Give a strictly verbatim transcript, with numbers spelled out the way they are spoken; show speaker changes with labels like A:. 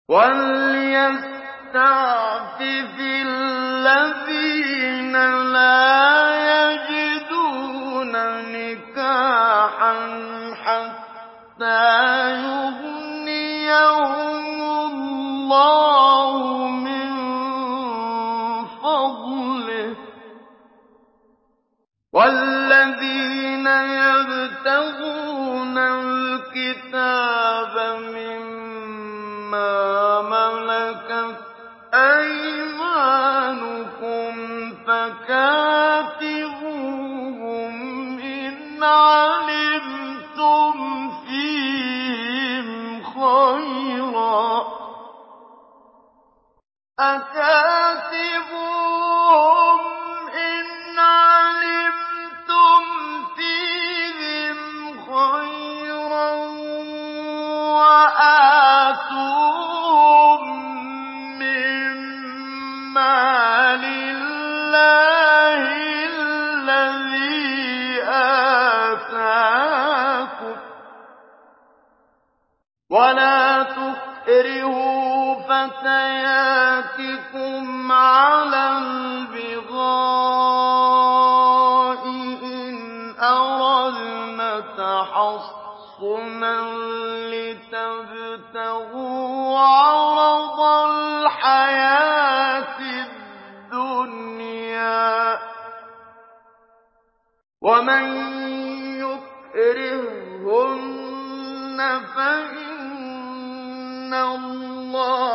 A: وَلْيَسْتَعْفِفِ الَّذِينَ لَا يَجِدُونَ نِكَاحًا حَتَّىٰ يُغْنِيَهُمُ اللَّهُ مِن فَضْلِهِ ۗ وَالَّذِينَ يَبْتَغُونَ الْكِتَابَ مِمَّا مَلَكَتْ أَيْمَانُكُمْ فَكَاتِبُوهُمْ إِنْ عَلِمْتُمْ فِيهِمْ خَيْرًا ۖ أَكَاتِبُوهُمْ إِنْ عَلِمْتُمْ فِيهِمْ خَيْرًا ۖ وَآتُوهُم مِّن مَّالِ اللَّهِ الَّذِي آتَاكُمْ ۚ وَلَا تُكْرِهُوا فَتَيَاتِكُمْ عَلَى الْبِغَاءِ إِنْ أَرَدْنَ تَحَصُّنًا لِّتَبْتَغُوا عَرَضَ الْحَيَاةِ الدُّنْيَا ۚ وَمَن يُكْرِههُّنَّ فَإِنَّ اللَّهَ